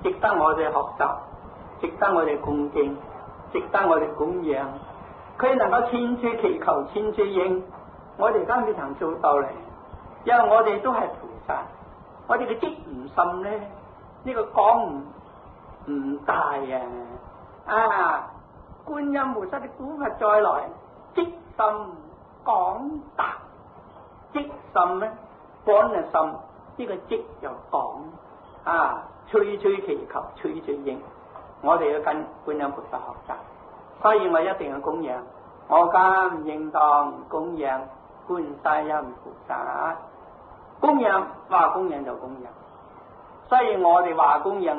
值得我哋學習，值得我哋恭敬，值得我哋供養。佢能夠千處祈求千處應，我哋而家未曾做到嚟，因為我哋都係菩薩，我哋嘅積唔深咧，呢個講唔大啊！觀音菩薩的古佛再來，積深廣達，積深咧廣嘅深，呢個積就廣啊，處處祈求處處應，我哋要跟觀音菩薩學習，所以我一定要供養，我今應當供養觀世音菩薩，供養話供養就供養，所以我哋話供養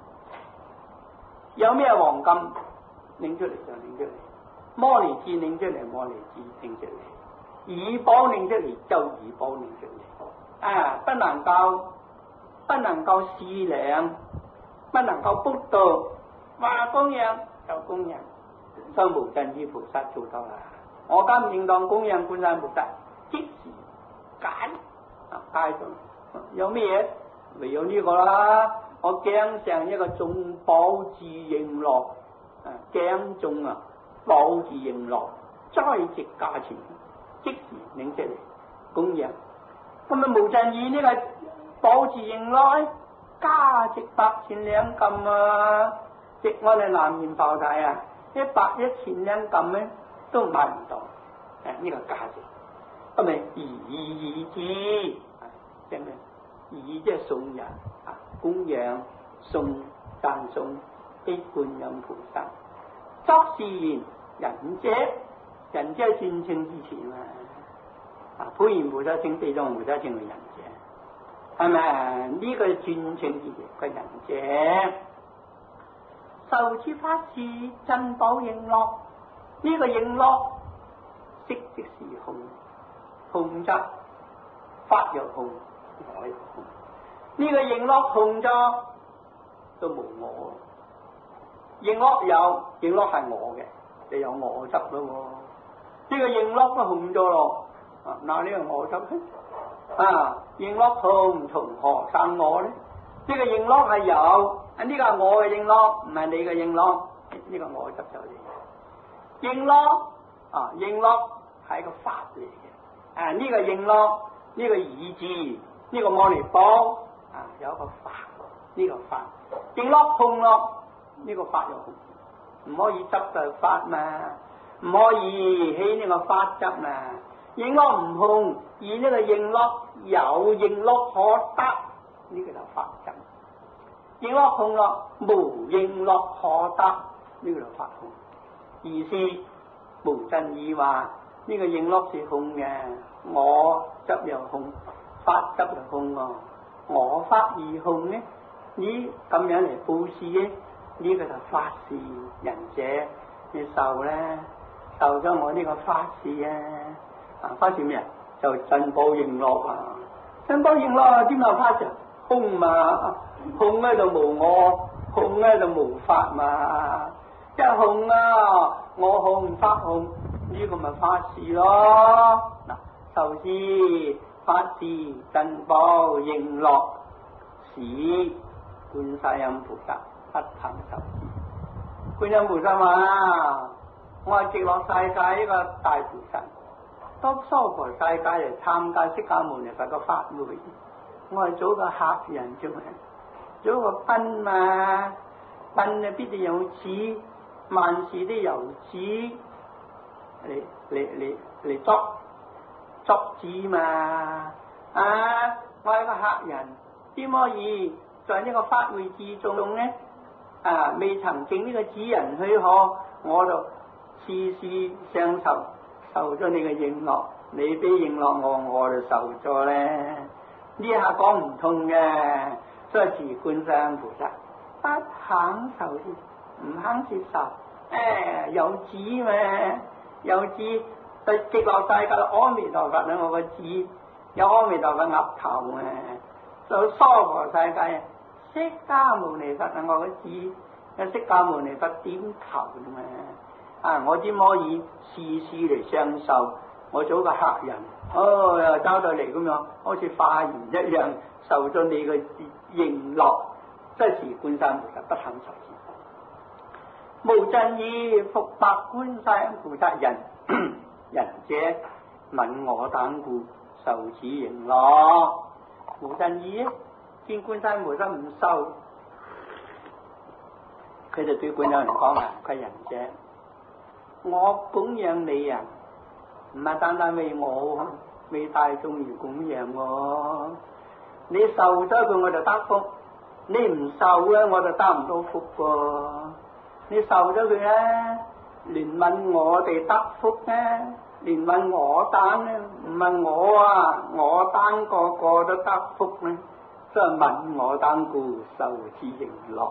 有咩黃金拎出嚟就拎出嚟，摩尼珠拎出嚟摩尼珠拎出嚟，乳寶拎出嚟就乳寶拎出嚟啊！不能夠思量，不能夠卜到，話供養就供養，所以無盡意菩薩做到啦。我今應當供養觀世音菩薩，即時解解咗有咩嘢？唯有呢個啦。我頸上一個中寶字瓔珞，頸中寶字瓔珞，栽植價錢，即時領出嚟供養。咁啊無盡意呢個寶字瓔珞價值100千兩金啊！值我哋南面炮台啊，100-1000兩金咧都買唔到，呢個價值。咁咪義字，即係咩？義即係送人供養送讚頌俾觀音菩薩。作是言仁者，仁者係尊稱之詞嘛。普賢菩薩稱，地藏菩薩稱為仁者，係咪？呢個尊稱之詞個仁者。受持法事珍寶瓔珞，呢個瓔珞色即是空，空則法又空，我又空。呢個瓔珞空咗都無我，瓔珞有，瓔珞係我嘅，就有我執咯。呢個瓔珞都空咗咯，嗱呢個我執瓔珞空從何生我咧？呢個瓔珞係有，呢個係我嘅瓔珞，唔係你嘅瓔珞，呢個我執就你。瓔珞瓔珞係一個法嚟嘅，呢個瓔珞，呢個義字，呢個摩尼寶有一個法，呢個法瓔珞空咯，呢個法又空，唔可以執就法嘛，唔可以起呢個法執嘛。瓔珞唔空，而呢個瓔珞有瓔珞可得，呢個就法執。瓔珞空咯，無瓔珞可得，呢個就法空。意思無盡意話呢個瓔珞是空嘅，我執又空，法執又空喎。我法而空呢？你咁樣嚟布施呢？呢個就法事仁者，你受咧，受咗我呢個法事法事咩啊？就珍寶瓔珞珍寶瓔珞點有法事？空嘛，空咧就無我，空咧就無法嘛。一空我空法空，呢個咪法事咯。受持法事珍寶瓔珞，使觀世音菩薩不肯受持。觀音菩薩話：我係極樂世界一個大菩薩，到娑婆世界嚟參加釋迦牟尼佛嘅法會，我係做個客人啫嘛，做個賓嘛，賓必定有子，萬事都由子嚟作主嘛。我係個客人，點可以在呢個法會之中呢？未曾經呢個主人許可，我就事事相受咗你嘅瓔珞，你俾瓔珞我就受咗咧。呢下講唔通嘅，所以是觀世音菩薩不肯受持，唔肯接受。有子咩？有子對極樂世界阿彌陀佛我個子有阿彌陀佛額頭咩？就娑婆世界釋迦牟尼佛我個子有釋迦牟尼佛點頭咩？我點可以事事嚟相受？我做個客人，又交到嚟咁樣，好似化緣一樣，受咗你個瓔珞， 這是觀世音菩薩不肯受持。無盡意復白觀世音菩薩人，人者愍我等故受此形樂。無盡意見觀世音菩薩唔受，佢就對觀世音講啊，佢人者，我供養你啊，唔係單單為我，為大眾而供養我。你受咗佢我就得福，你唔受咧我就得唔到福噃。你受咗佢咧，憐憫我哋得福咧，憐憫我單咧，唔係我啊，我單個個都得福咧，所以愍我等故受此形樂。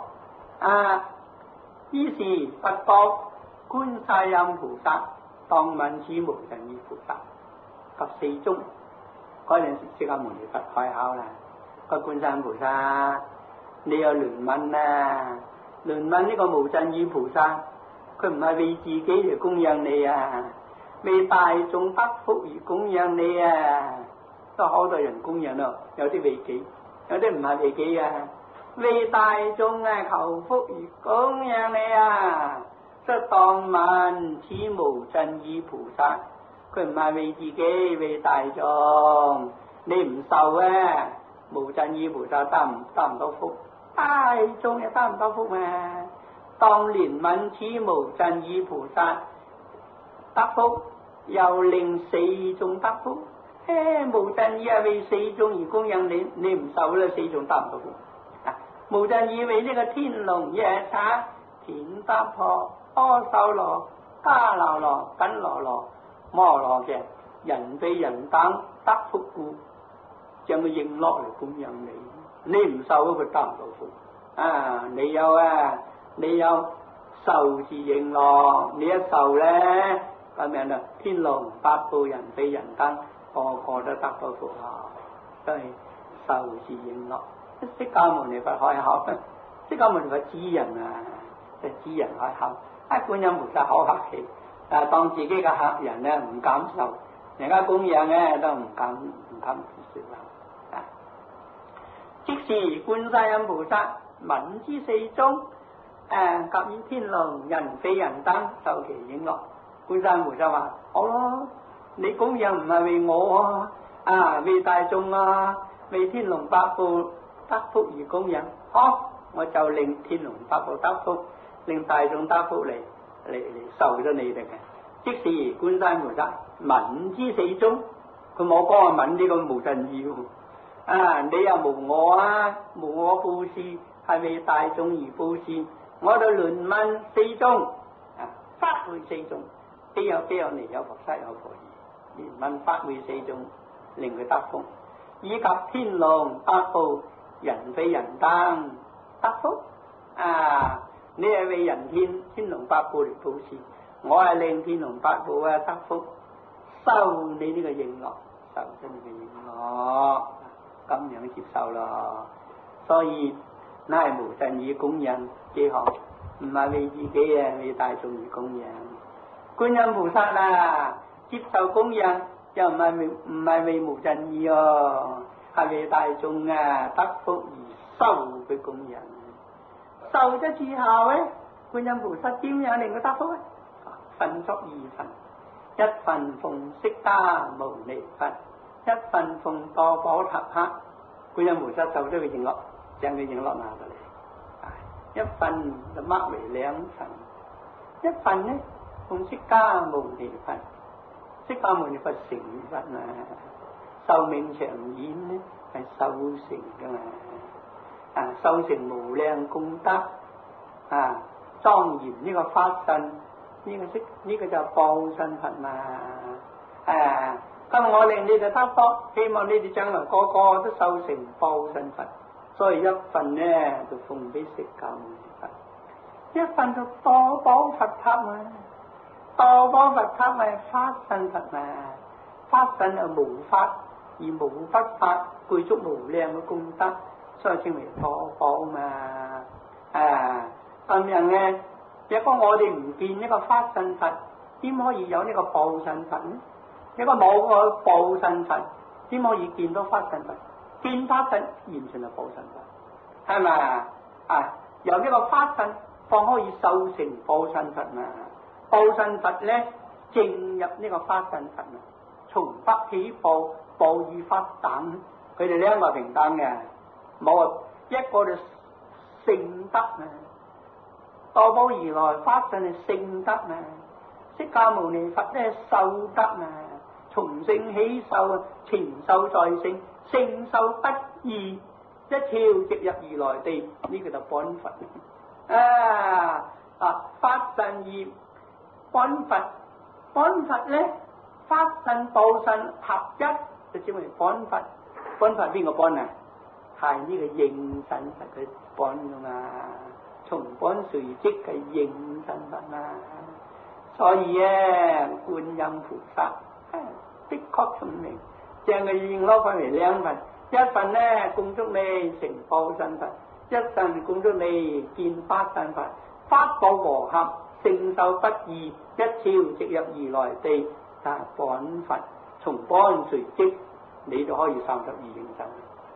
於是佛覺觀世音菩薩當問此無盡意菩薩及四宗。嗰陣時釋迦牟尼佛開口啦，個觀世音菩薩，你有憐憫啊！憐憫呢個無盡意菩薩，佢唔係為自己嚟供養你啊，為大眾得福而供養你啊！都好多人供養咯，有啲為己，有啲唔係為己啊，為大眾求福而供養你啊！則當問此無盡意菩薩，佢唔係為自己，為大眾，你唔受啊，無盡意菩薩得唔到福。大眾又得唔到福啊！當憐憫此無盡意菩薩得福，又令四眾得福。無盡意係為四眾而供養你，你唔受咧，四眾得唔到福。無盡意為呢個天龍夜叉、田得婆、阿修羅、迦樓羅、緊羅羅、摩羅嘅人非人等得福故，將佢應落嚟供養你。你唔受佢得唔到福啊！你有受持形樂，你一受咧咁樣啦，天龍八部人非人等個個都得到福啊！都係受持形樂。釋迦牟尼佛開口，釋迦牟尼佛指人啊，就指人開口。觀音菩薩好客氣，當自己嘅客人咧唔敢受，人家供養咧都唔敢說話。即是觀世音菩薩聞之四宗，及於天龍人非人等受其影樂。觀世音菩薩話：好咯，你供養唔係為我啊，為大眾啊，為天龍八部得福而供養。好，我就令天龍八部得福，令大眾得福嚟受咗你哋嘅。即是觀世音菩薩聞之四宗，佢冇講話聞呢個無盡意。你又無我啊，無我布施係為大眾而布施，我就憐憫四宗，法會四宗，必有尼有佛，實有佛義，憐憫法會四宗，令佢得福，以及天龍八部人非人等得福。你係為人天龍八部嚟布施，我係令天龍八部得福，收你呢個應樂，受咗你嘅應樂。咁樣接受咯，所以乃係無盡意供養幾好，唔係為自己啊，為大眾而供養。觀音菩薩啊，接受供養又唔係為無盡意哦，係為大眾啊得福而收佢供養。受咗之後咧，觀音菩薩點樣令佢得福咧？分作二份，一份奉釋迦牟尼佛，一份奉多寶塔克。觀音菩薩受咗個應樂，將佢應樂拿過嚟，一份就擘為兩份，一份呢奉釋迦牟尼佛，釋迦牟尼佛成佛啊，壽命長遠呢係修成噶嘛，修成無量功德莊嚴呢個法身，呢個就報身佛嘛。咁我令你哋得福，希望你哋將來個個都修成報身佛，所以一份呢就奉俾釋迦牟尼佛，一份就多寶佛塔啊，多寶佛塔係法身佛嘛，法身係無法而無不法，具足無量嘅功德，所以稱為多寶嘛。咁樣呢，如果我哋唔見呢個法身佛，點可以有呢個報身佛呢？如果冇個報身佛，點可以見到法身佛？見法身完全係報身佛，係咪？ 由呢個法身方可以修成報身佛嘛。報身佛咧進入呢個法身佛啊，從法起報，報與法等，佢哋兩個平等嘅，冇一個就聖德啊，多寶如來法身係聖德啊，釋迦牟尼佛咧修德啊，從聖起修，前修再聖，聖修不二，一朝直入如來地，呢個就本佛法身而本佛，本佛咧法身報身合一，就稱為本佛。本佛邊個本啊？係呢個應身佛嘅本噶嘛，從本隨即嘅應身佛嘛。所以咧，觀音菩薩的確聰明，將佢現攞翻嚟兩份，一份咧供祝你成報身佛，一份供祝你見法身佛，法報和合，聖修不二，一朝直入如來地，但係本佛從本隨即，你就可以32應身。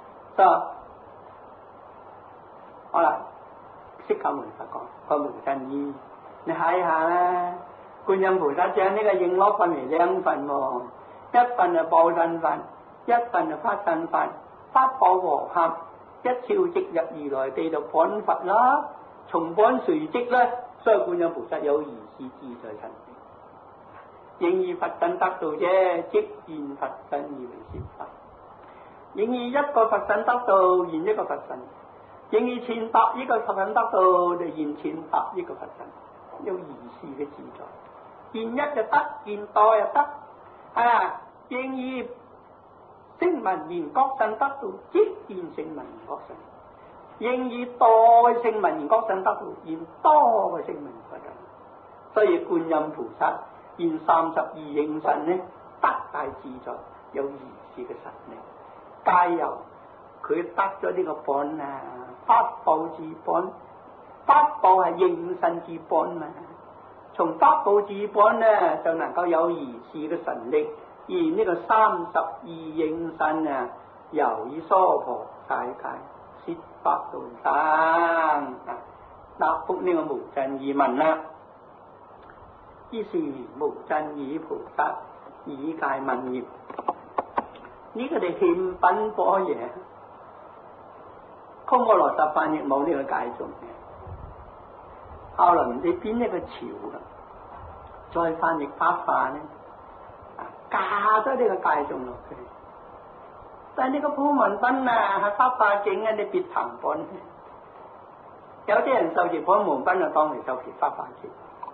好啦，釋迦牟尼佛講個無盡意，你睇下啦，觀音菩薩將呢個應攞分為兩份喎，一份係報身佛，一份係法身佛，法報和合，一朝直入如來地就本佛啦，從本隨即咧，所以觀音菩薩有如是自在神力，應以佛身得道啫，即現佛身而為攝法。應以一個佛身得道，現一個佛身；應以1,000,000億個佛身得道，就現1,000,000,000億個佛身，有如是嘅自在。現一就得，現多又得。應以聲聞緣覺身得道，即現聲聞緣覺身；應以多嘅聲聞緣覺身得道，現多嘅聲聞緣覺身。所以觀音菩薩現32應身呢，得大自在，有如是嘅神力。皆由佢得咗呢個本啊，法報至本，法報係應身至本嘛。從法報至本呢，就能夠有如是嘅神力。而呢個32應身啊，由於娑婆世界攝法度生答覆呢個無盡意問啦。於是無盡意菩薩以戒問言。呢個哋獻品般若，鳩摩羅什翻譯冇呢個解頌嘅。後來唔知邊一個朝啦，再翻譯法化呢，加咗呢個解頌落去。但係呢個普門品啊，係法化境啊，你別談本。有啲人受持普門品就當為受持法化境。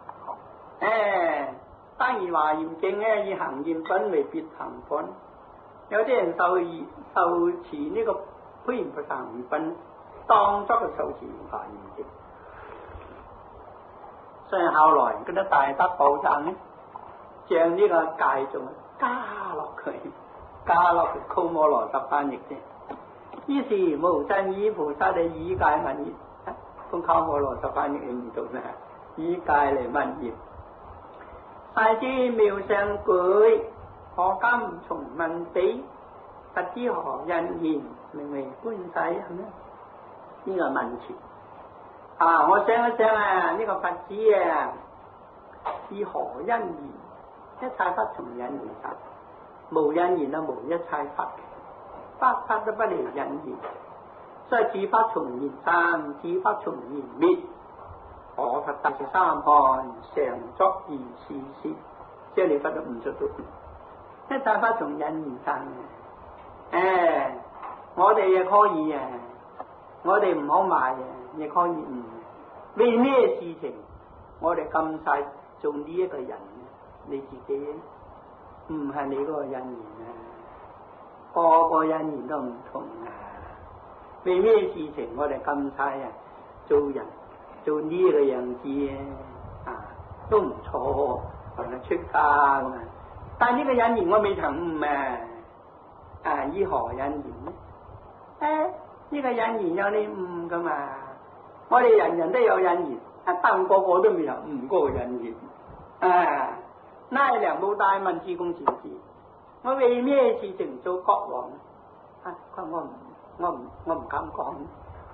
單以華嚴經咧，以行驗品為別談本。有啲人受持呢個普賢菩薩行驗品，當作個受持華嚴經。所以後來嗰啲大德寶藏咧，將呢個戒頌加落去鳩摩羅什翻譯啫。於是無盡意菩薩就以戒問言，咁鳩摩羅什翻譯你唔讀咩？以戒嚟問言，世尊妙相舉，可今重問彼，不知何因緣，名為觀世音呢？呢個問詞我想一想呢個佛子以何因緣？一切法從因緣生，無因緣就無一切法，法法都不離因緣，所以諸法從緣生，諸法從緣滅。我佛大士三看，常作如是說，即係你佛都唔出到。一切法從因緣生我哋亦可以我哋唔好賣亦可以唔。為咩事情我哋咁細做呢一個人？你自己唔係你嗰個因緣個個因緣都唔同為咩事情我哋咁細做人做呢個樣子都唔錯，同埋出家咁但係呢個因緣我未曾以何因緣呢？呢個因緣有你悟噶嘛？我哋人人都有因緣，但個個都未有悟嗰個因緣拉梁武大問智公前事，我為咩事情做國王？佢話我唔敢講，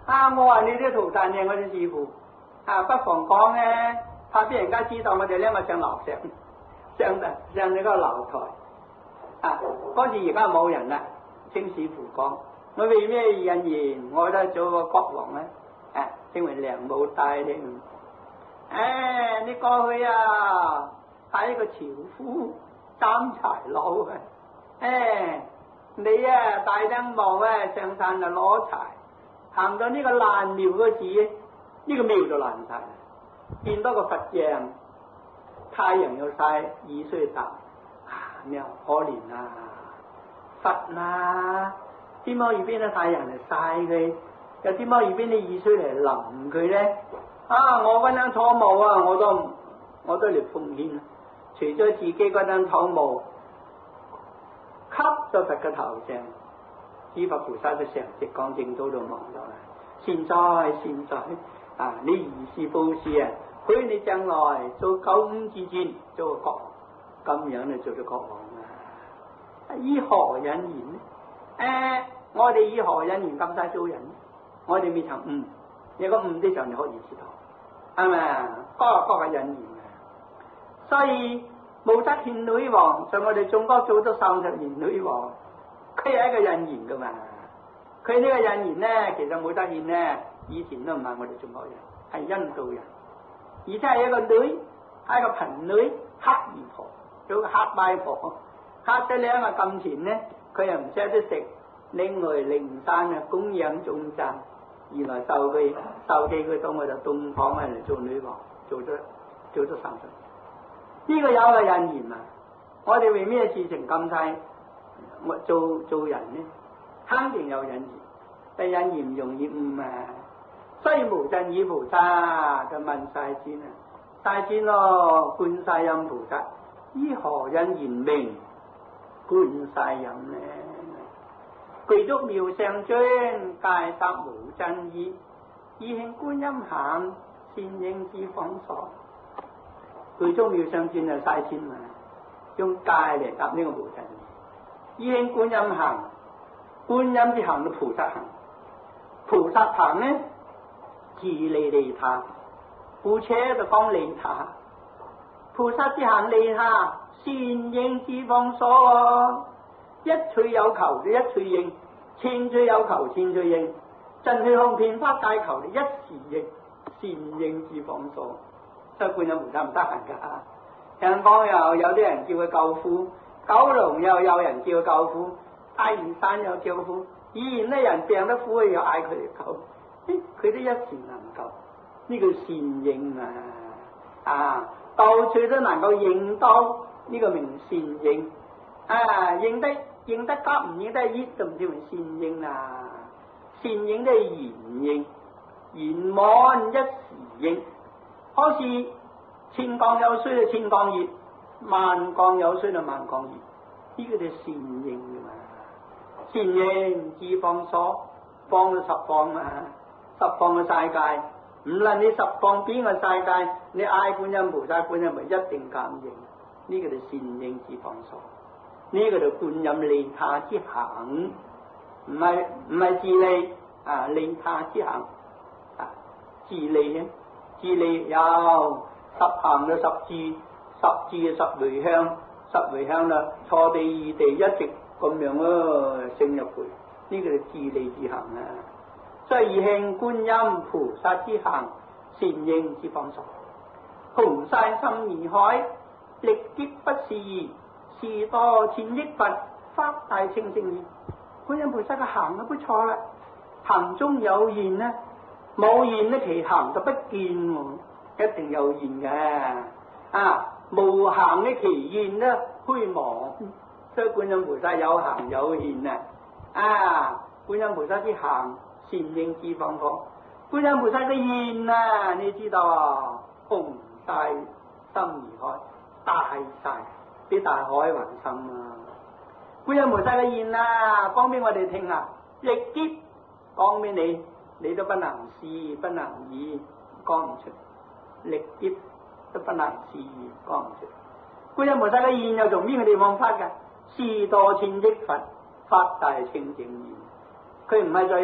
我話你啲徒弟係我哋師傅，不妨講咧，怕俾人家知道我哋兩個上樓上呢個樓台。嗰時而家冇人啦，請師傅講，我為咩因緣我都做個國王咧？稱為梁武帝添。你過去係一個樵夫擔柴佬你帶燈帽上山就攞柴，行到呢個爛廟嗰時，呢個廟就爛晒，見到個佛像，太陽又曬，雨水大，你話可憐佛點可以俾啲太陽嚟曬佢，又點可以俾啲雨水嚟淋佢咧？我嗰頂草帽我都嚟奉獻，除咗自己嗰頂草帽吸咗佛嘅頭上，諸佛菩薩都成直光正道度望咗啦。善哉，你如是布施許你將來做九五至尊，做個國王，咁樣就做咗國王以何因緣呢？我哋以何因緣咁晒做人？我哋未曾悟，如果悟的時候你可以知道，係咪？各嘅因緣所以無則獻女王，在我哋中國做咗30年女王，佢係一個因緣噶嘛。佢呢個因緣咧，其實無則獻咧，以前都唔係我哋中國人，係印度人，而且係一個女，係一個貧女，黑姨婆，做個黑拜婆，黑咗兩個金錢咧，佢又唔捨得食，另外靈山供養眾僧，原來受氣佢到我哋東方嚟做女王，做咗30年。呢個有個因緣我哋為咩事情咁細？我做人呢，肯定有因緣，但因緣唔容易悟所以無盡意菩薩就問世尊世尊觀世音菩薩依何因緣名觀世音呢？具足妙相尊，戒殺無盡意，意興觀音行，善應之方所。具足妙相尊就世尊用戒嚟答呢個無盡意。意興觀音行，觀音之行到菩薩行，菩薩行呢自利他，故且就講利他。菩薩之行利他，善應之方所。一趣有求就一趣應，千趣有求千趣應，盡虛空遍法界求一時應，善應之方所。所以觀音菩薩唔得閒噶。香港又有啲人叫佢救苦，九龍又有人叫佢救苦，大嶼山又叫苦，以前啲人病得苦又嗌佢嚟救，佢都一時能夠，呢個善應到處都能夠應到呢個名善應應得急唔應得熱就唔叫名善應善應都係圓應，圓滿一時應，好似千江有水就千江熱，萬江有水就萬江熱，呢個就善應噶嘛。善應之方所，方咗十方十方嘅世界，唔論你十方邊個世界，你嗌觀音菩薩，觀音咪一定感應，呢個就善應之方所。呢個就觀音利他之行，唔係自利利他之行自利有十行就十智，十智就十回向，十回向啦，錯地異地一直咁樣升入去，呢個就自利之行所以意興觀音菩薩之行，善應之方所。洪山深而海，力擊不是義，是多千億佛，法大清淨義。觀音菩薩嘅行都不錯啦，行中有現冇現其行就不見一定有現嘅無行嘅其現虛妄。所以觀音菩薩有行有現觀音菩薩之行，善應之方所。觀音菩薩嘅現你知道洪大深而海，大晒比大海還深觀音菩薩嘅現講俾我哋聽力擊講俾你都不能思不能議，講唔出，力擊都不能思議，講唔出。觀音菩薩嘅現又從邊個地方發㗎？是多千億佛，法大清淨義。佢唔係在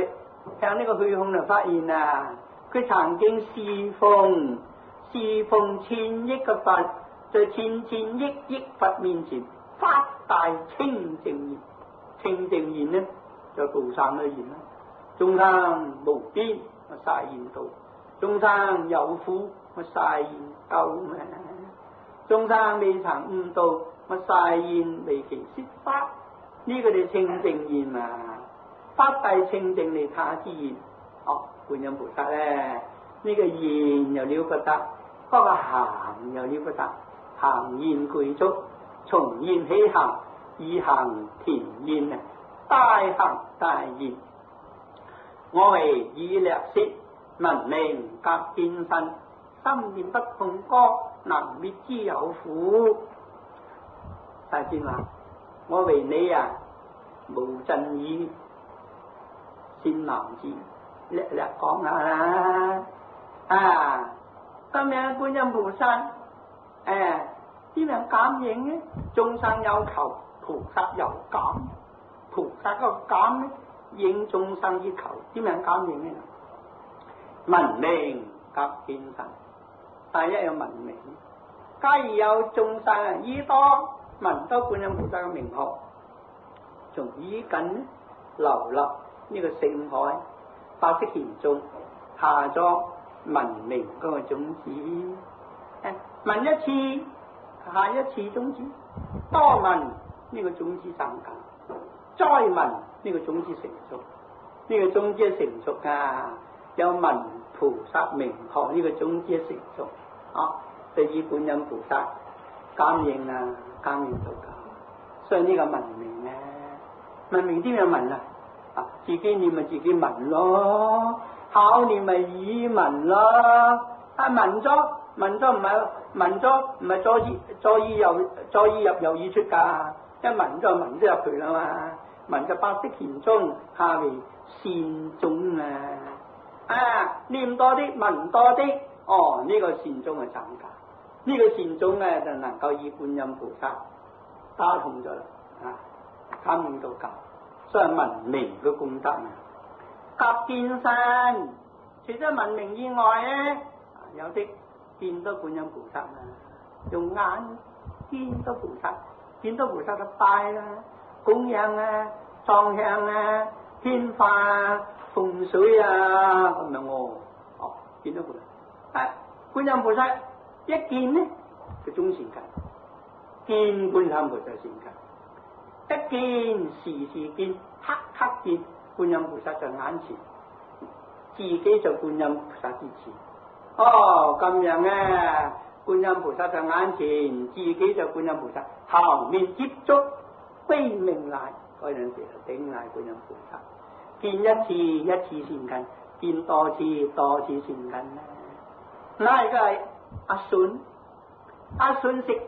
向呢個虛空就發現啊，佢曾經侍奉千億嘅佛，在千億佛面前發大清淨言。清淨言呢就道生嘅言啦。眾生無邊，我晒言道；眾生有苦，我晒言救咩？眾生未曾悟道，我晒言為其說法。呢個就清淨言啊，發大清淨利他之言。觀音菩薩咧，呢個言又了不得，嗰個行又了不得。行言具足，從言起行，以行填言啊，大行大言。我為以略識，聞名隔見身，心念不共歌，能滅之有苦。大仙話：我為你啊，無盡意善男子，略講下啦。咁樣觀音菩薩，點樣感應呢？眾生有求，菩薩有感。菩薩個感呢，應眾生之求，點樣感應呢？聞名隔見身，第一有聞名。假如有眾生耳朵聞到觀音菩薩嘅名號，從耳根流入呢個聖海白色田中，下咗聞名嗰個種子。聞一次，下一次種子，多聞呢個種子生根，再聞呢個種子成熟。呢個種子成熟啊，有聞菩薩名號呢個種子成熟，對於觀音菩薩感應啊，感應到噶。所以呢個聞名咧，聞名點樣聞啊？自己念咪自己聞咯，口念咪耳聞咯。聞咗唔係聞咗唔係左耳入右耳出噶，一聞咗聞咗入去啦嘛。聞就白色田中，下為善種念多啲，聞多啲，呢個善種係增加。呢個善種咧就能夠以觀音菩薩打通咗啦，感應到教。所以聞名嘅功德啊，隔見身，除咗聞名以外咧，有啲見到觀音菩薩啊，用眼見到菩薩，見到菩薩就拜啦，供養啊，裝香啊，天花啊，風水啊，咁樣見到菩薩，觀音菩薩一見呢就中善根，見觀音菩薩善根。一見時見，刻刻見觀音菩薩在眼前，自己就觀音菩薩之前。咁樣啊，觀音菩薩在眼前，自己就觀音菩薩，頭面接觸，悲鳴賴，嗰陣時就頂賴觀音菩薩。見一次善根，見多次善根啦。嗱，而家係阿信食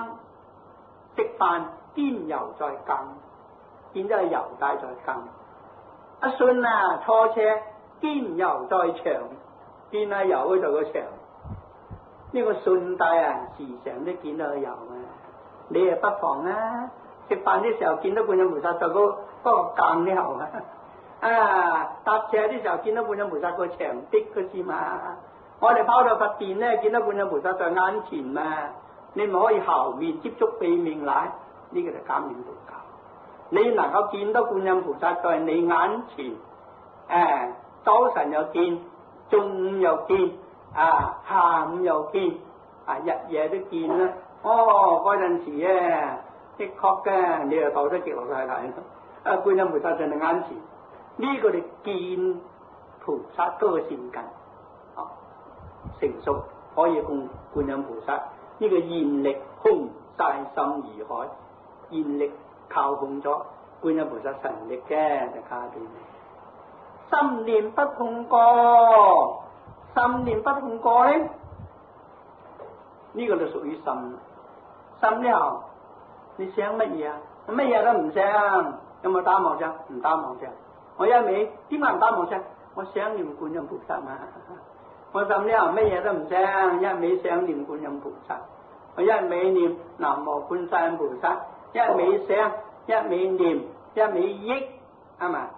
飯。見油在更，見咗係油帶在更。阿信坐車，見油在牆，見係油喺度個牆。呢個信帶時常都見到個油你不妨食飯啲時候見到觀音菩薩在嗰個更呢後搭車啲時候見到觀音菩薩個牆壁嗰時嘛。我哋跑到佛殿咧，見到觀音菩薩在眼前嘛，你咪可以後面接觸鼻面奶。呢個就感應到教，你能夠見到觀音菩薩在你眼前，早晨又見，中午又見，下午又見，日夜都見啦。嗰陣時的確嘅，你又倒得極落晒睇。觀音菩薩在你眼前，呢個就見菩薩嗰個善根，成熟可以供觀音菩薩。呢個願力空晒心如海。願力靠控咗觀音菩薩神力嘅，就靠住心念不空過，心念不空過咧，呢個就屬於心。心呢後，你想乜嘢啊？乜嘢都唔想，有冇打妄想？唔打妄想。我一味點解唔打妄想？我想念觀音菩薩嘛。我心呢後乜嘢都唔想，一味想念觀音菩薩。我一味念南無觀世音菩薩。一味想，一味念，一味憶，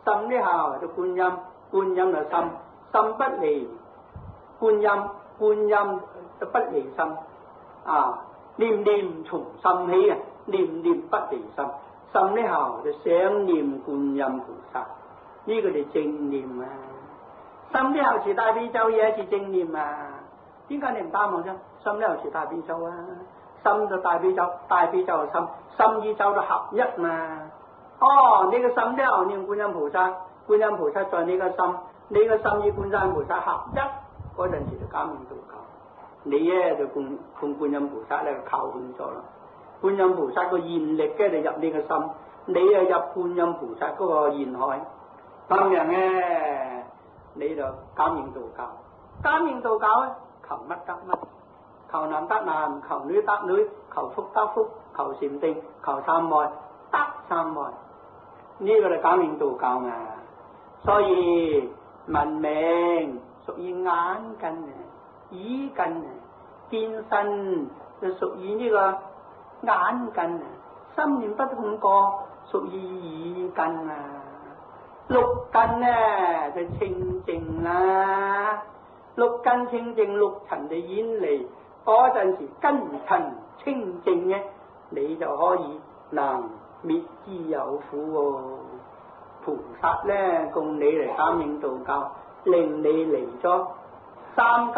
心呢下就觀音，觀音就心，心不離觀音，觀音就不離心。念念從心起啊，念念不離心。心呢下就想念觀音菩薩，呢個就正念啊。心呢下持大悲咒也是正念啊。點解你唔答我啫？心呢下持大悲咒啊，心就大悲咒，大悲咒就心，心與咒就合一嘛。你個心呢下念觀音菩薩，觀音菩薩在你個心，你個心與觀音菩薩合一，嗰陣時就感應道教。你咧就供觀音菩薩咧靠近咗啦。觀音菩薩個願力嘅就入你個心，你又入觀音菩薩嗰個願海，當然咧你就感應道教。感應道教咧，求乜得乜，求男得男，求女得女，求福得福，求禪定，求三昧得三昧。呢個就感應道教嘛。所以文明屬於眼根啊，耳根啊，見身就屬於呢個眼根啊，心念不通過屬於耳根啊，六根呢就清淨啦。六根清淨，六塵就遠離，嗰陣時根塵清淨嘅，你就可以能滅之有苦喎。菩薩咧供你嚟感應道教，令你離咗三界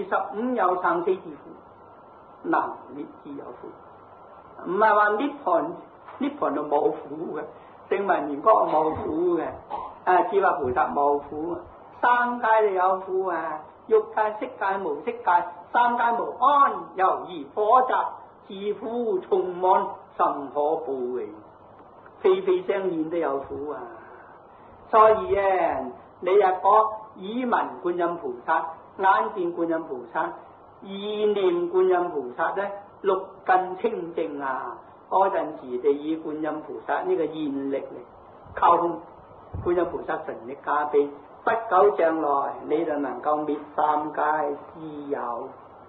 25有生死之苦，能滅之有苦。唔係話涅槃就冇苦嘅，聲聞緣覺冇苦嘅，智慧菩薩冇苦，三界就有苦啊。欲界、色界、無色界，三界無安，猶如火宅，自苦充滿，甚可怖嘅，非非相現都有苦啊！所以你若講耳聞觀音菩薩，眼見觀音菩薩，意念觀音菩薩咧，六根清淨啊！嗰陣時就以觀音菩薩呢個願力嚟溝通，觀音菩薩神力加被。不久將來，你就能夠滅三界之有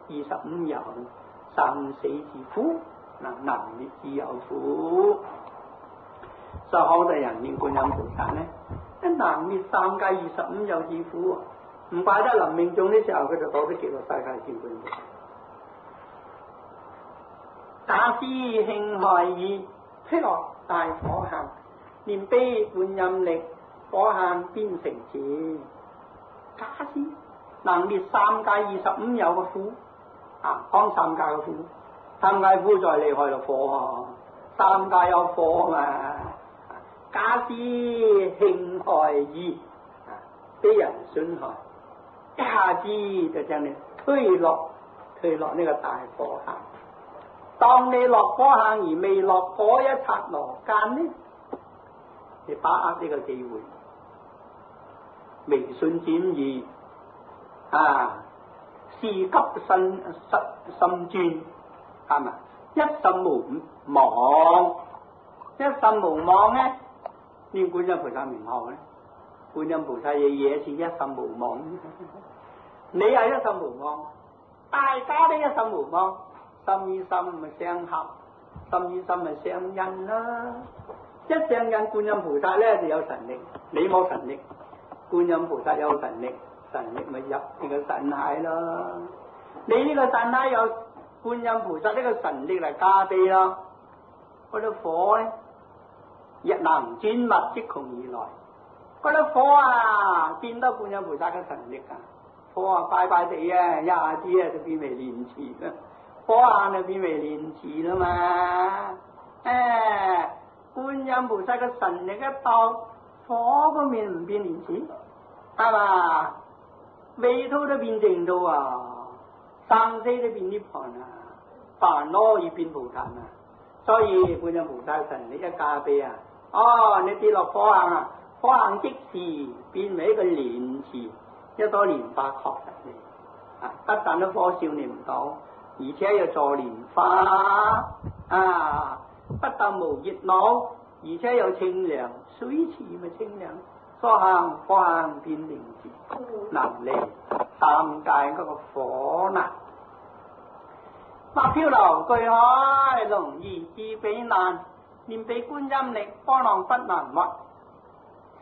25有生死之苦，能滅之有苦。所以好多人念觀音菩薩呢，一能滅三界25有之苦，唔怪得臨命終的時候，佢就講得極樂世界見觀音菩薩。假使慶害意，推落大火行，念悲觀音力。火行邊成智，假使能滅三界25有嘅苦，講三界嘅苦，三界苦再厲害就火，三界有火嘛。假使慶害意，俾人損害，一下子就將你推落呢個大火行。當你落火行而未落嗰一剎那間呢，你把握呢個機會。微信轉移事急心專，係咪？一心無妄，一心無妄咧，念觀音菩薩名號咧，觀音菩薩嘅嘢是一心無妄。你係一心無妄，大家都一心無妄，心與心咪相合，心與心咪相印啦。一相印，觀音菩薩咧就有神力，你冇神力。觀音菩薩有神力，神力咪入呢個神海咯。你呢個神海有觀音菩薩呢個神力嚟加被咯。嗰啲火咧，日能轉物即窮而來。嗰啲火見到觀音菩薩嘅神力火快快地一下子就變為蓮池啦。火就變為蓮池啦嘛。觀音菩薩嘅神力一到，火嗰面唔變蓮池，係嘛？味都變淨到生死都變涅槃煩惱而變菩薩所以觀音菩薩神力一加被你跌落火行火行即時變為一個蓮池，一朵蓮花確實你不但都火燒你唔到，而且又助蓮花不但無熱惱，而且又清涼，水池咪清涼，所行火行變蓮池，能離三界嗰個火難。或漂流巨海，容易自避難，念彼觀音力，波浪不能屈。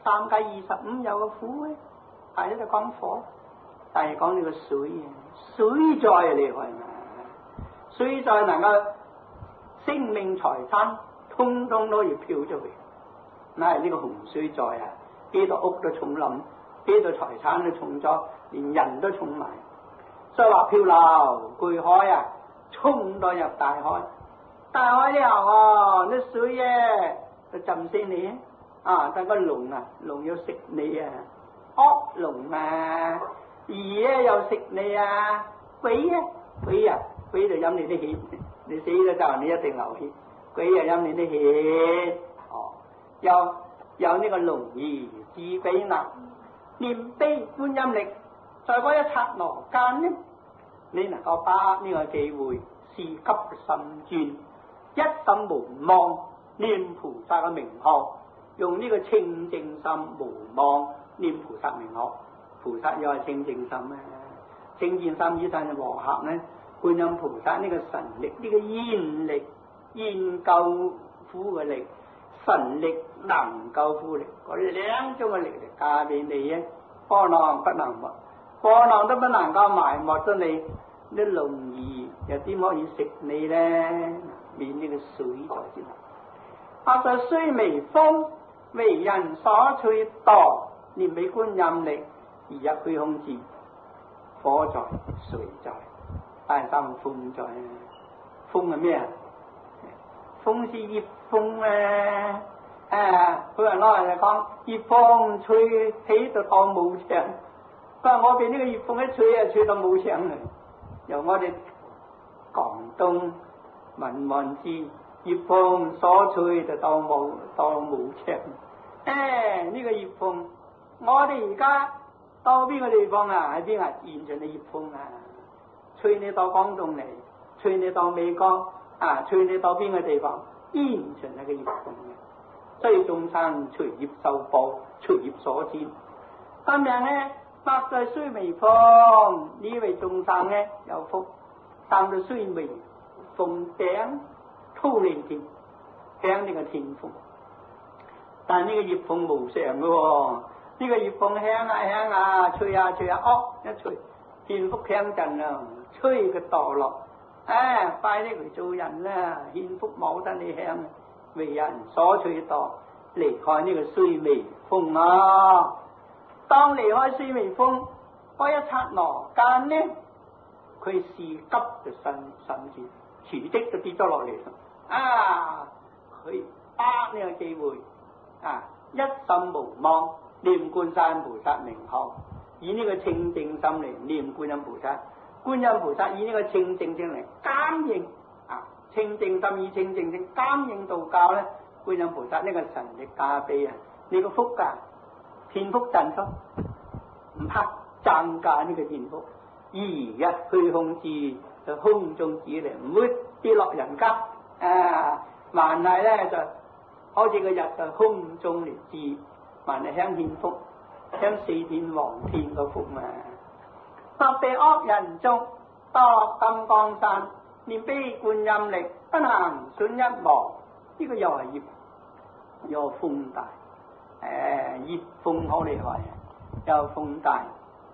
3加25有個苦嘅，但係呢就講火，但係講呢個水啊，水災厲害嘛，水災能夠生命財產通通都要漂出去，嗱呢個洪水災啊，幾度屋都重冧，幾度財產都重咗，連人都重埋，所以話漂流巨海啊，衝到入大海，大海之後啲水啊就浸死你啊，但個龍啊，龍要食你啊，惡龍啊，魚又食你啊，鬼就飲你啲血，你死咗之後你一定流血，鬼又飲你啲血，有呢個龍兒自比難，念悲觀音力，在嗰一剎那間呢，你能夠把握呢個機會，是急心專，一心無妄念菩薩嘅名號，用呢個清淨心無妄念菩薩名號，菩薩又係清淨心啊，清淨心以上和合呢，觀音菩薩呢個神力，呢個煙力，煙救苦嘅力，神力能救苦力，嗰兩種嘅力嚟加俾你啊，波浪不能沒，波浪都不能夠埋沒咗你，啲龍兒又點可以食你咧？免呢個水在先。或在須彌峰，為人所取度，念美觀音力，而入虛空智，火在水在，但係三風在，風係咩啊？風是熱風佢話攞嚟講，熱風吹起就當冇牆，佢話我哋呢個熱風一吹啊，吹到冇牆嚟，由我哋廣東文王知。熱風所吹就當冇牆，呢個熱風，我哋而家到邊個地方啊？喺邊啊？現場嘅熱風啊，吹你到廣東嚟，吹你到美國啊，吹你到邊個地方？現場係個熱風嘅，所以眾生隨業受報，隨業所遷。今日呢，或在須彌峰，呢位眾生呢有福，生到須彌峰頂。突然間響呢個天風，但係呢個熱風無常嘅喎，呢個熱風響啊，吹啊，一吹天福響陣啊，吹佢墮落，快啲嚟做人啦，獻福冇得你響，為人所取度，離開呢個須彌峰啊！當離開須彌峰嗰一剎那間呢，佢事急就甚至辭職就跌咗落嚟。佢把呢個機會一心無妄念觀世菩薩名號，以呢個清淨心嚟念觀音菩薩，觀音菩薩以呢個清淨心嚟感應清淨心以清淨心感應道教咧，觀音菩薩呢個神力加被你個福天福震福，唔怕增加呢個天福，而一虛空智就空中指嚟，唔會跌落人間。還係咧就好似個日就空中嚟治，還係享天福，享四天王天個福嘛。或被惡人眾墮金剛山，念悲觀音力，不能損一毛。呢個又係業，又風大，業風好厲害，又風大。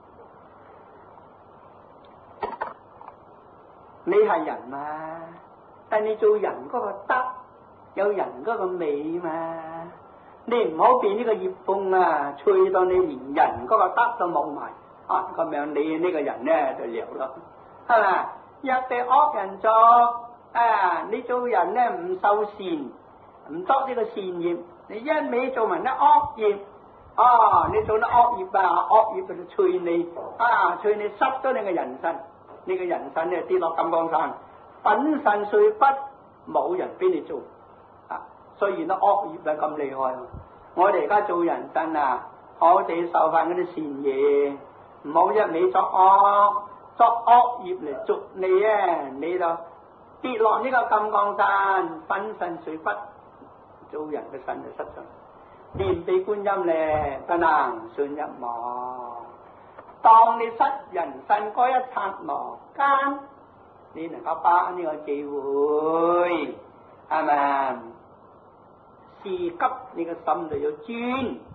你係人嘛？但你做人嗰個德，有人嗰個美嘛，你唔好俾呢個熱風吹到你連人嗰個德都冇埋，咁樣你呢個人咧就了咯，係嘛？若被惡人作，你做人咧唔受善，唔作呢個善業，你一味做埋啲惡業，你做啲惡業惡業就吹你，吹你失咗你嘅人身，你嘅人身咧跌落金剛山。粉身碎骨，冇人俾你做，雖然都惡業係咁厲害，我哋而家做人身好地受翻嗰啲善嘢，唔好一味作惡業嚟捉你你就跌落呢個金剛山，粉身碎骨，做人嘅身就失咗。念悲觀音咧，不能損一毛。當你失人身嗰一剎那間，你能夠把呢個機會，係咪？是急你個心就要專，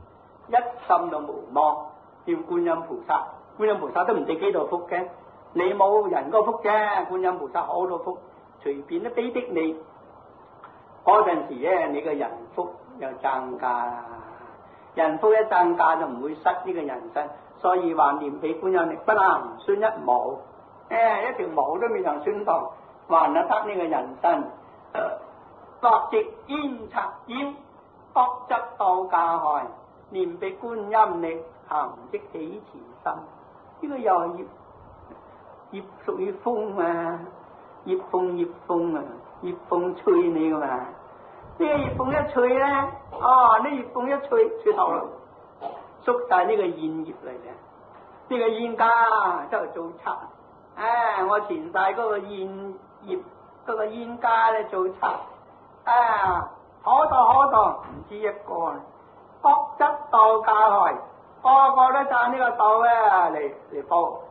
一心都無妄，叫觀音菩薩。觀音菩薩都唔知幾多福嘅，你冇人嗰福啫，觀音菩薩好多福，隨便都俾啲你。嗰陣時咧，你嘅人福又增加，人福一增加就唔會失呢個人身。所以話念起觀音力不能算一毛，一條毛都未能算到，還得呢個人身。各直煙插腰，各執道駕害，念彼觀音力，行即起慈心。呢個又係葉屬於風啊，葉風啊，葉風吹你噶嘛。呢個葉風一吹咧，呢葉風一吹頭啦，縮晒呢個煙葉嚟嘅。呢個煙家就做賊，我前世嗰個煙葉嗰個煙家咧做賊，好多唔止一個，各執道駕害，個個都賺呢個道咧嚟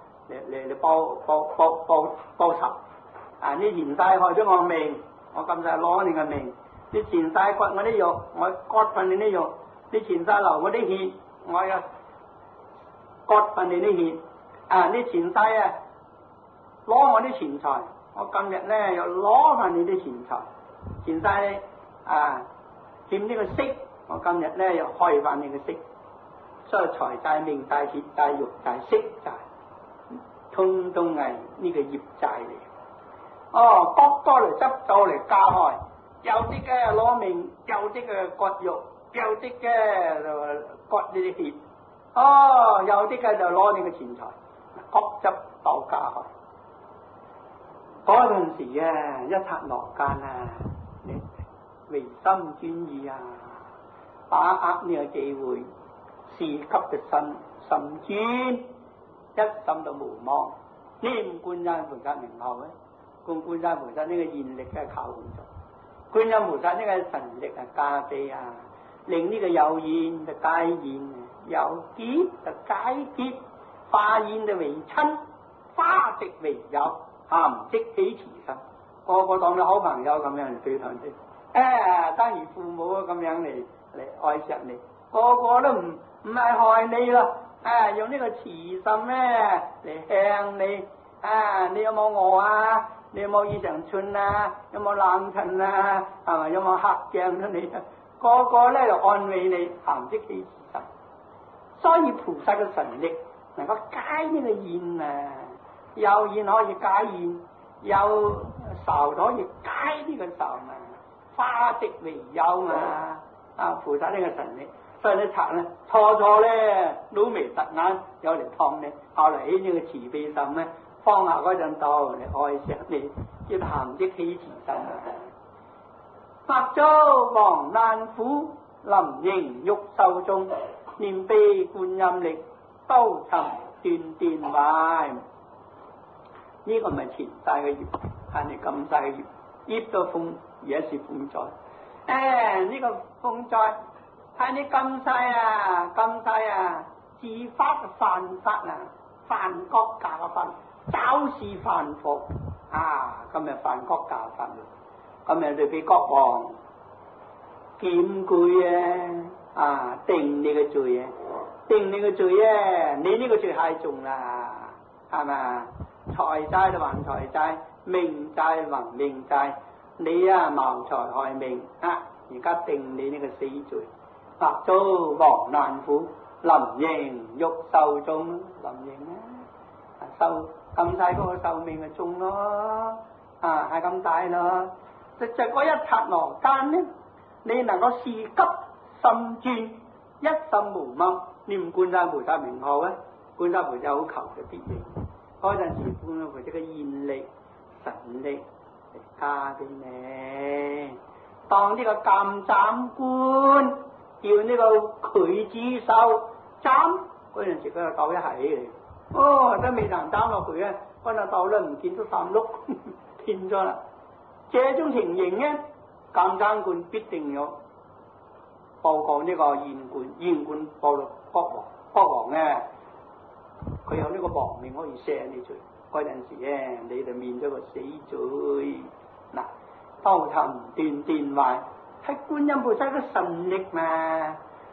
報仇。你前世害咗我命，我今世攞你嘅命；你前世割我啲肉，我割份你啲肉；你前世流我啲血，我又割份你啲血。你前世攞我啲錢財，我今日咧又攞翻你啲錢財。前世欠呢個息，我今日咧又開翻你嘅息。所以財債、命債、血債、肉債、息債，通通係呢個業債嚟。各多嚟執到嚟加害，有啲嘅攞命，有啲嘅割肉，有啲嘅就割你啲血，有啲嘅就攞你嘅錢財，各執道駕害。嗰陣時一剎那間你唯心專意把握呢個機會，士級嘅心專，一心都無妄，念觀音菩薩名號咧。觀音菩薩呢個現力嘅靠住，觀音菩薩呢個神力加被令呢個有現就解現，有結就解結，化現就為親，化直為友，行即起慈心。個個當你好朋友咁樣嚟對待你，當如父母咁樣嚟愛錫你，個個都唔係害你咯，用呢個慈心咧嚟向你，你有冇餓你有冇異常春有冇冷塵係咪？有冇黑鏡咗你？個個咧就安慰你，行即起慈心。所以菩薩嘅神力能夠解呢個現有現可以解現，有仇可以解呢個仇化直為友菩薩呢個神力。所以啲賊咧錯咧老眉突眼有嚟燙你，後嚟起呢個慈悲心咧。放下嗰陣道嚟愛錫你，叫行即起慈心。白遭亡難苦，臨刑欲受中，念悲觀音力，兜尋斷電壞。呢個唔係前世嘅業，係你今世嘅業，業到風而家是風災。呢個風災係你今世自發犯法犯國家嘅法。找事犯法今日犯國家法律，今日就俾國王檢舉定你嘅罪定你嘅罪你呢個罪太重啦，係咪？財債就還財債，命債還命債，你謀財害命而家定你呢個死罪，白遭亡難苦，臨刑欲受中，臨刑受。咁細嗰個壽命咪中咯，係咁大咯。就嗰一剎那間呢，你能夠士急心專，一心無妄，念觀音菩薩名號觀音菩薩好求嘅必應。嗰陣時觀音菩薩嘅現力神力嚟加俾你，當呢個監斬官叫呢個劊子手斬嗰陣時，佢就鬥一起嚟。都未能斬落去嗰陣鬥咧唔見咗三碌，變咗啦。這種情形監斬官必定要報告呢個縣官報到國王佢有呢個亡命可以赦你罪。嗰陣時你就免咗個死罪。兜尋斷電壞，係觀音菩薩嘅神力嘛。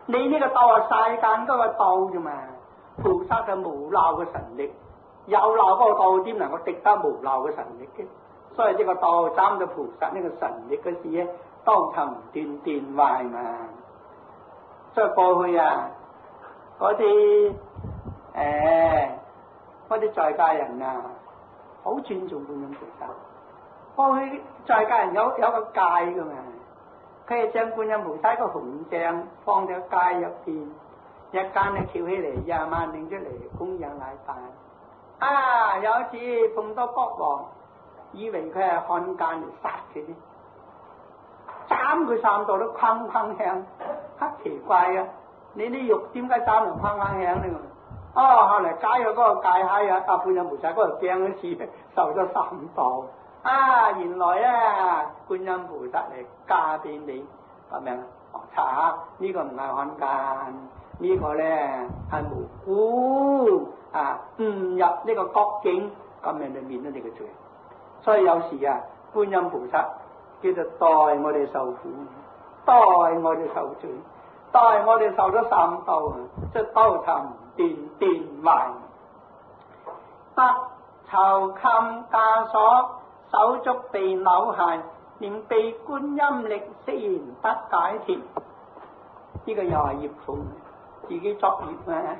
你呢個道係世間嗰個道啫嘛，菩薩係無漏嘅神力，有漏嗰個道點能夠敵得無漏嘅神力嘅？所以呢個道斬咗菩薩呢個神力嘅事咧，都沉斷斷壞嘛。所以過去啊，嗰啲在家人啊，好尊重觀音菩薩。過去在家人有個戒噶嘛，佢係將觀音菩薩個紅像放喺戒入邊，一間咧翹起嚟20萬拎出嚟供養禮拜。啊，有一次碰到國王，以為佢係漢奸嚟殺佢啲，斬佢3度都砰砰響，好奇怪啊！你啲肉點解斬到砰砰響呢？後嚟解咗嗰個戒閪啊，觀音菩薩嗰度驚一次，受咗3度。原來啊，觀音菩薩嚟加俾你咁樣，查下呢個唔係漢奸，呢個咧係無辜誤入呢個國境，咁樣就免咗你嘅罪。所以有時啊，觀音菩薩叫做代我哋受苦，代我哋受罪，代我哋受咗3度，即係刀沉斷斷壞。不囚禁枷鎖，手足被扭鞋，念被觀音力，悉然得解脫。呢個又係業苦，自己作業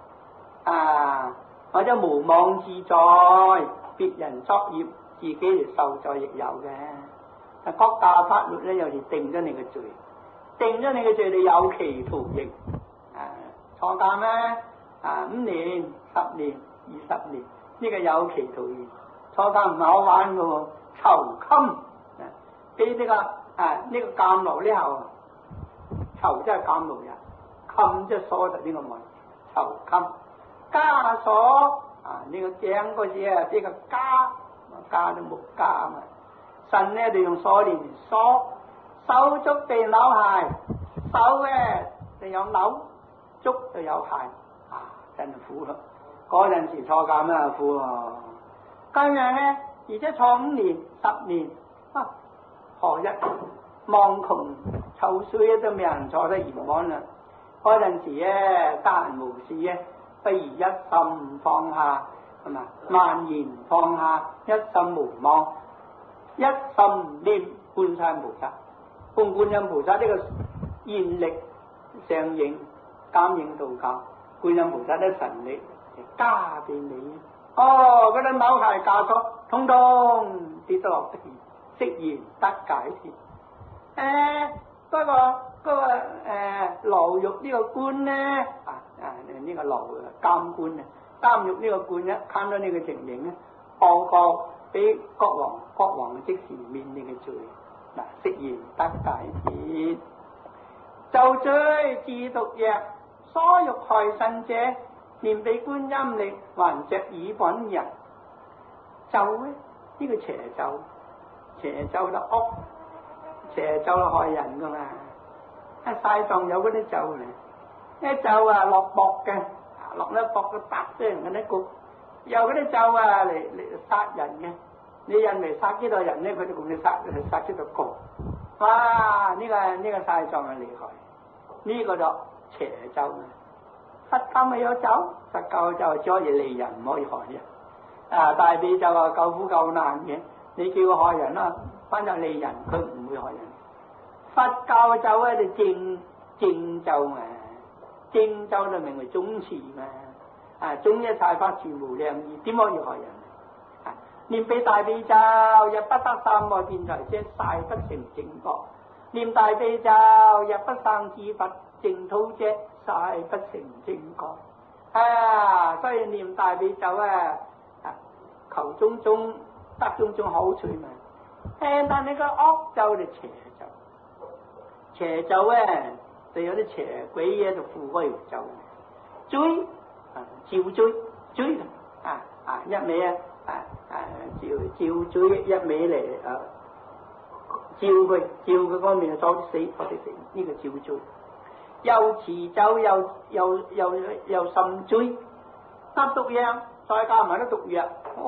或者無妄自在，別人作業，自己嚟受罪亦有嘅。但國家法律咧，有時定咗你嘅罪，定咗你嘅罪，你有期徒刑，坐監咧5年、10年、20年，呢個有期徒刑。坐監唔係好玩嘅喎，囚禁俾呢個監牢呢後，囚即係監牢人，禁即係鎖實呢個門，囚禁。枷鎖呢個頸嗰時啊，呢個枷都木枷嘛，神咧就用鎖鏈鎖，手足被扭鞋，手咧就有扭，足就有鞋，真係苦咯。嗰陣時坐監啊苦啊！今日咧，而且坐5年、10年，何日望窮臭衰都未人坐得嚴安啦。嗰陣時咧，得閒無事咧，不如一心放下，係嘛？萬言放下，一心無妄，一心念觀世音菩薩，觀觀音菩薩呢個現力相應，感應道教，觀音菩薩的神力加俾你。嗰啲扭鞋枷鎖，通通跌咗落地，悉然得解脫。嗰個牢獄呢個官咧，呢個監官啊，監獄呢個官一看到呢個情形咧，報告俾國王即時免你嘅罪，悉然得解脫。就罪自毒藥，所欲害身者，念彼觀音力，還着以本人。咒咧，呢個邪咒就惡，邪咒害人噶嘛。西藏有嗰啲咒咧，啲咒落雹嘅，落咗雹嘅打死人嗰啲局，有嗰啲咒嚟殺人嘅。你認為殺幾多人咧，佢就共你殺幾多個。哇！呢個西藏係厲害，呢個就邪咒啊！佛教咪有咒，佛教就只可以利人，唔可以害人。大悲咒話救苦救難嘅，你叫佢害人啦，反正利人，佢唔會害人。佛教嘅咒咧就正咒嘛，正咒就名為宗持嘛，中一切法全無量義，點可以害人？念彼大悲咒，若不得三昧辯才者，誓不成正覺；念大悲咒，若不生至佛淨土者，誓不成正覺。所以念大悲咒求種種得種種好處嘛。但你個惡咒就邪咒，邪咒就有啲邪鬼嘢就附嗰條咒，追照追一味照追一味嚟照佢方面就死，呢個照追。又持咒又甚追，得毒藥再加埋啲毒藥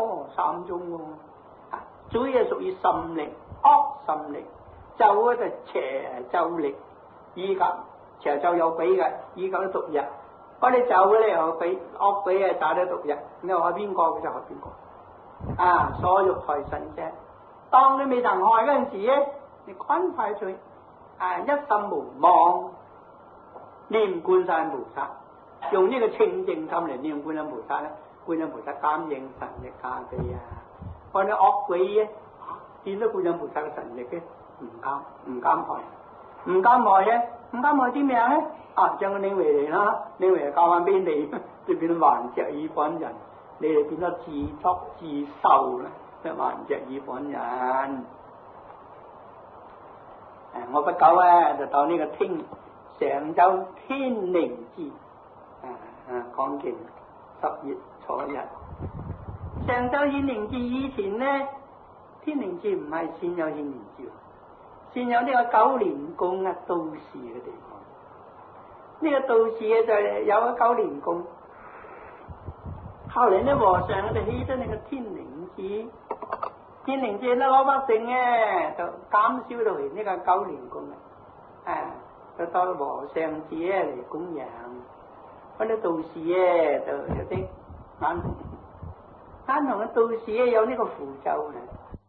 ，3種喎。追係屬於心力，惡心力；咒就邪咒力，以及邪咒有鬼嘅，依舊都毒藥。嗰啲咒咧有鬼，惡鬼啊打啲毒藥，你話邊個佢就係邊個。啊，所欲害神者，當你未曾害嗰陣時咧，你趕快去一心無妄念觀世音菩薩，用呢個清淨心嚟念觀世音菩薩咧，觀世音菩薩感應神力加被啊！嗰啲惡鬼咧，見到觀世音菩薩嘅神力嘅，唔敢害，唔敢害咧，唔敢害啲咩咧？將佢拎回嚟啦，拎回嚟交翻俾你，就變咗頑石耳本人，你哋變咗自作自受啦，即係頑石耳本人。我不久咧就到呢個常州天寧寺，講經10月初1。常州天寧寺以前咧，天寧寺唔係先有天寧寺，先有呢個九蓮宮啊，道士嘅地方。呢個道士嘅就係有個九蓮宮，後嚟呢和尚就起咗呢個天寧寺。天寧寺咧老百姓咧就減少到呢個九蓮宮就到和尚寺咧嚟供養。嗰啲道士咧就有啲眼紅嘅道士咧有呢個符咒嘅，